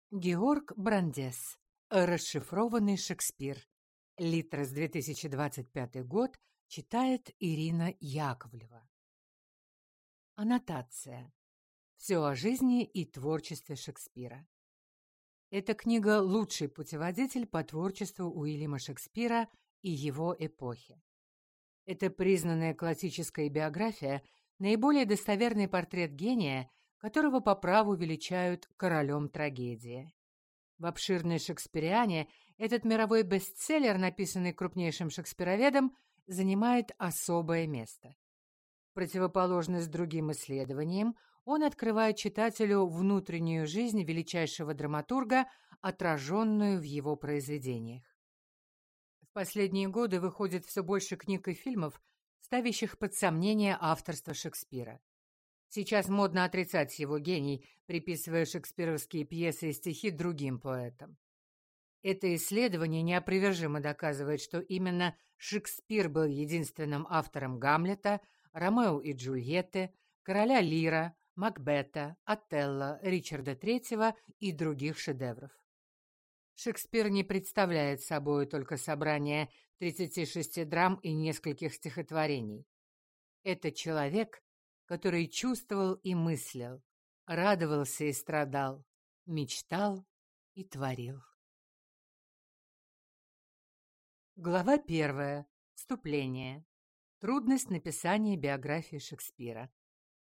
Георг Брандес. Расшифрованный Шекспир. Литрес, 2025 год. Читает Ирина Яковлева. Аннотация. Все о жизни и творчестве Шекспира. Эта книга – лучший путеводитель по творчеству Уильяма Шекспира и его эпохи. Это признанная классическая биография, наиболее достоверный портрет гения, которого по праву величают королем трагедии. В обширной «Шекспириане» этот мировой бестселлер, написанный крупнейшим шекспироведом, занимает особое место. В противоположность другим исследованиям, он открывает читателю внутреннюю жизнь величайшего драматурга, отраженную в его произведениях. В последние годы выходит все больше книг и фильмов, ставящих под сомнение авторство Шекспира. Сейчас модно отрицать его гений, приписывая шекспировские пьесы и стихи другим поэтам. Это исследование неопровержимо доказывает, что именно Шекспир был единственным автором Гамлета, Ромео и Джульетты, Короля Лира, Макбета, Отелло, Ричарда III и других шедевров. Шекспир не представляет собой только собрание 36 драм и нескольких стихотворений. Это человек, который чувствовал и мыслил, радовался и страдал, мечтал и творил. Глава 1. Вступление. Трудность написания биографии Шекспира.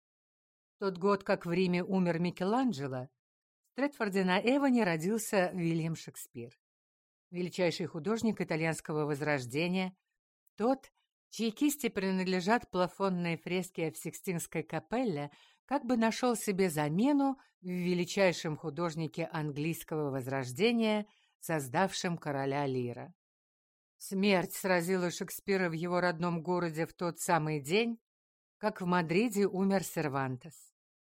В тот год, как в Риме умер Микеланджело, в Стретфорде-на-Эвоне родился Вильям Шекспир, величайший художник итальянского возрождения, тот, чьи кисти принадлежат плафонные фрески в Сикстинской капелле, как бы нашел себе замену в величайшем художнике английского возрождения, создавшем короля Лира. Смерть сразила Шекспира в его родном городе в тот самый день, как в Мадриде умер Сервантес.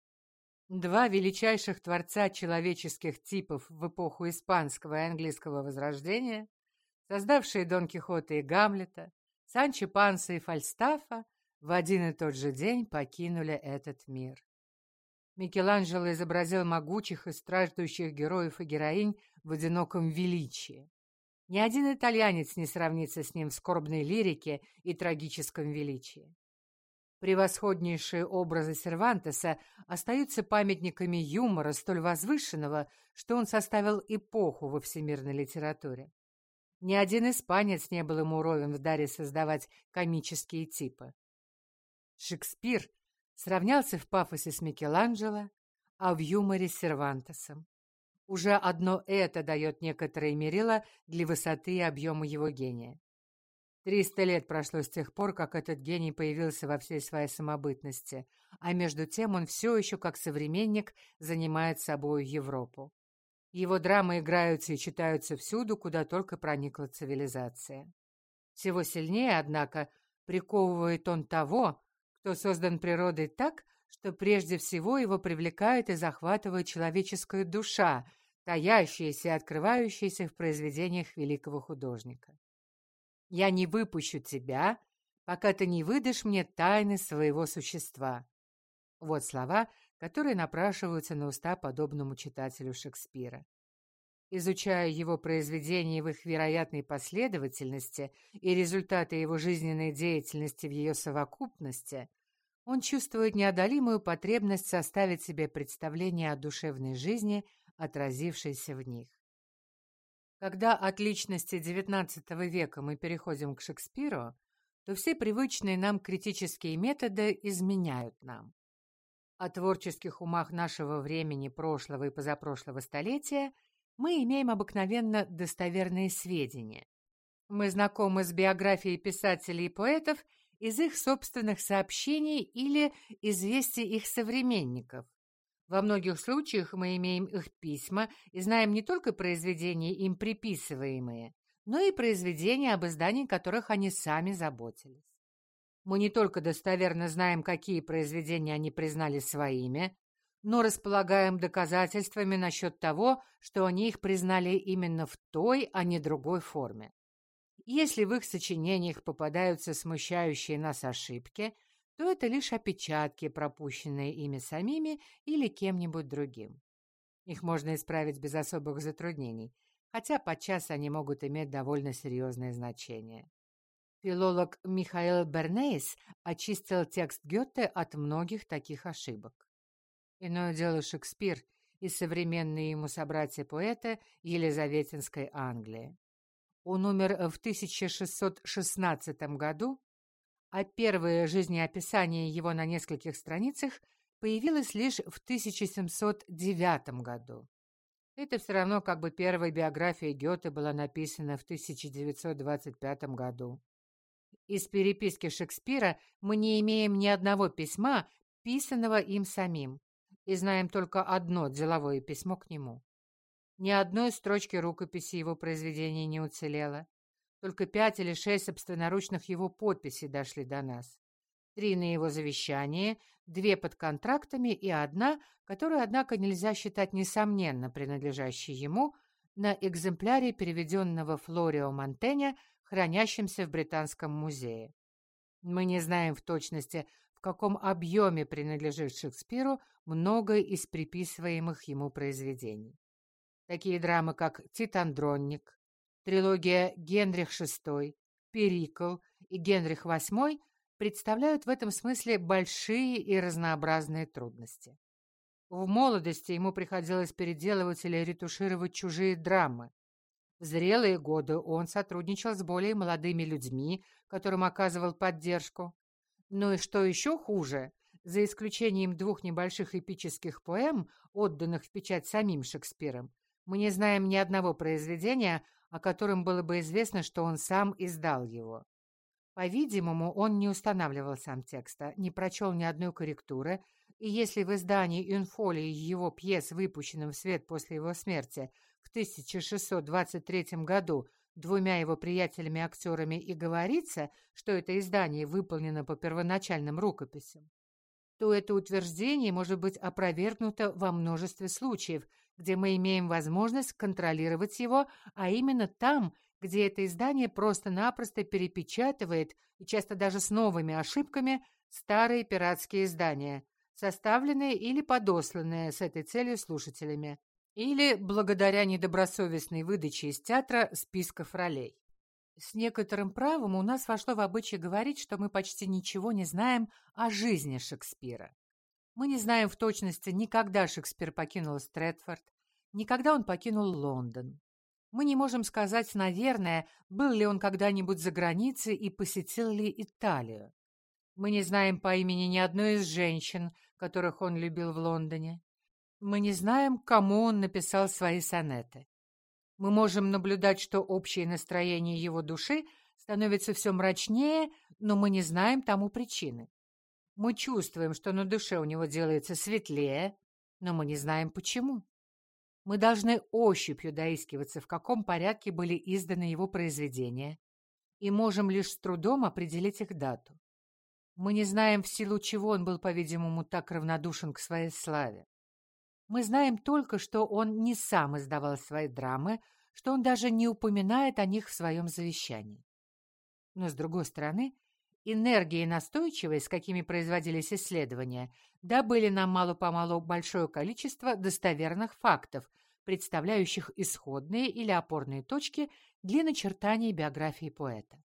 Два величайших творца человеческих типов в эпоху испанского и английского возрождения, создавшие Дон Кихота и Гамлета, Санчо Панса и Фальстафа, в один и тот же день покинули этот мир. Микеланджело изобразил могучих и страждущих героев и героинь в одиноком величии. Ни один итальянец не сравнится с ним в скорбной лирике и трагическом величии. Превосходнейшие образы Сервантеса остаются памятниками юмора столь возвышенного, что он составил эпоху во всемирной литературе. Ни один испанец не был ему ровен в даре создавать комические типы. Шекспир сравнялся в пафосе с Микеланджело, а в юморе с Сервантесом. Уже одно это дает некоторые мерила для высоты и объема его гения. 300 лет прошло с тех пор, как этот гений появился во всей своей самобытности, а между тем он все еще, как современник, занимает собою Европу. Его драмы играются и читаются всюду, куда только проникла цивилизация. Всего сильнее, однако, приковывает он того, кто создан природой так, что прежде всего его привлекает и захватывает человеческая душа, таящаяся и открывающаяся в произведениях великого художника. «Я не выпущу тебя, пока ты не выдашь мне тайны своего существа». Вот слова, которые напрашиваются на уста подобному читателю Шекспира. Изучая его произведения в их вероятной последовательности и результаты его жизненной деятельности в ее совокупности, он чувствует неодолимую потребность составить себе представление о душевной жизни, отразившейся в них. Когда от личности XIX века мы переходим к Шекспиру, то все привычные нам критические методы изменяют нам. О творческих умах нашего времени, прошлого и позапрошлого столетия мы имеем обыкновенно достоверные сведения. Мы знакомы с биографией писателей и поэтов из их собственных сообщений или известий их современников. Во многих случаях мы имеем их письма и знаем не только произведения, им приписываемые, но и произведения, об издании которых они сами заботились. Мы не только достоверно знаем, какие произведения они признали своими, но располагаем доказательствами насчет того, что они их признали именно в той, а не другой форме. Если в их сочинениях попадаются смущающие нас ошибки, то это лишь опечатки, пропущенные ими самими или кем-нибудь другим. Их можно исправить без особых затруднений, хотя подчас они могут иметь довольно серьезное значение. Филолог Михаил Бернейс очистил текст Гёте от многих таких ошибок. Иное дело Шекспир и современные ему собратья-поэты Елизаветинской Англии. Он умер в 1616 году, а первое жизнеописание его на нескольких страницах появилось лишь в 1709 году. Это все равно, как бы первая биография Гёте была написана в 1925 году. Из переписки Шекспира мы не имеем ни одного письма, писанного им самим, и знаем только одно деловое письмо к нему. Ни одной строчки рукописи его произведений не уцелело. Только 5 или 6 собственноручных его подписей дошли до нас. 3 на его завещание, 2 под контрактами и 1, которую, однако, нельзя считать несомненно принадлежащей ему, на экземпляре переведенного Флорио Монтэня, хранящемся в Британском музее. Мы не знаем в точности, в каком объеме принадлежит Шекспиру многое из приписываемых ему произведений. Такие драмы, как «Тит-Андронник», трилогия «Генрих VI», «Перикл» и «Генрих VIII» представляют в этом смысле большие и разнообразные трудности. В молодости ему приходилось переделывать или ретушировать чужие драмы. В зрелые годы он сотрудничал с более молодыми людьми, которым оказывал поддержку. Ну и что еще хуже, за исключением 2 небольших эпических поэм, отданных в печать самим Шекспиром, мы не знаем ни одного произведения, о котором было бы известно, что он сам издал его. По-видимому, он не устанавливал сам текста, не прочел ни одной корректуры, и если в издании инфолии его пьес, выпущенном в свет после его смерти в 1623 году 2 его приятелями-актерами, и говорится, что это издание выполнено по первоначальным рукописям, то это утверждение может быть опровергнуто во множестве случаев, где мы имеем возможность контролировать его, а именно там, где это издание просто-напросто перепечатывает, и часто даже с новыми ошибками, старые пиратские издания, составленные или подосланные с этой целью слушателями, или благодаря недобросовестной выдаче из театра списков ролей. С некоторым правом у нас вошло в обычай говорить, что мы почти ничего не знаем о жизни Шекспира. Мы не знаем в точности, ни когда Шекспир покинул Стрэтфорд, ни когда он покинул Лондон. Мы не можем сказать, наверное, был ли он когда-нибудь за границей и посетил ли Италию. Мы не знаем по имени ни одной из женщин, которых он любил в Лондоне. Мы не знаем, кому он написал свои сонеты. Мы можем наблюдать, что общее настроение его души становится все мрачнее, но мы не знаем тому причины. Мы чувствуем, что на душе у него делается светлее, но мы не знаем почему. Мы должны ощупью доискиваться, в каком порядке были изданы его произведения, и можем лишь с трудом определить их дату. Мы не знаем, в силу чего он был, по-видимому, так равнодушен к своей славе. Мы знаем только, что он не сам издавал свои драмы, что он даже не упоминает о них в своем завещании. Но, с другой стороны, энергия и настойчивость, с какими производились исследования, добыли нам мало-помалу большое количество достоверных фактов, представляющих исходные или опорные точки для начертания биографии поэта.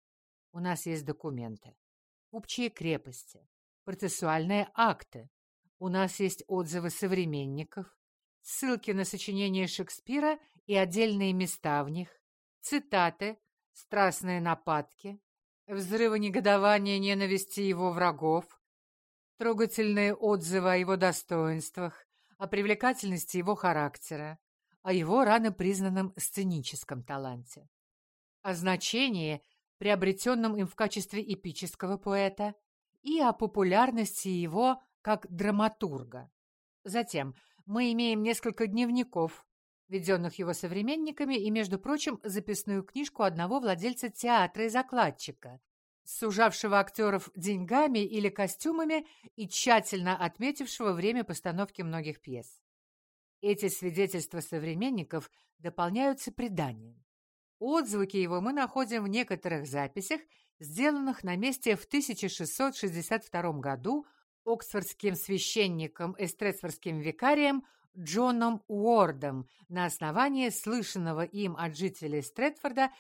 У нас есть документы, купчие крепости, процессуальные акты, у нас есть отзывы современников, ссылки на сочинения Шекспира и отдельные места в них, цитаты, страстные нападки, взрывы негодования, ненависти его врагов, трогательные отзывы о его достоинствах, о привлекательности его характера, о его рано признанном сценическом таланте, о значении, приобретенном им в качестве эпического поэта, и о популярности его как драматурга. Затем мы имеем несколько дневников, введенных его современниками, и, между прочим, записную книжку одного владельца театра и закладчика, сужавшего актеров деньгами или костюмами и тщательно отметившего время постановки многих пьес. Эти свидетельства современников дополняются преданием. Отзвуки его мы находим в некоторых записях, сделанных на месте в 1662 году оксфордским священником и стрэтфордским викарием Джоном Уордом на основании слышанного им от жителей Стрэтфорда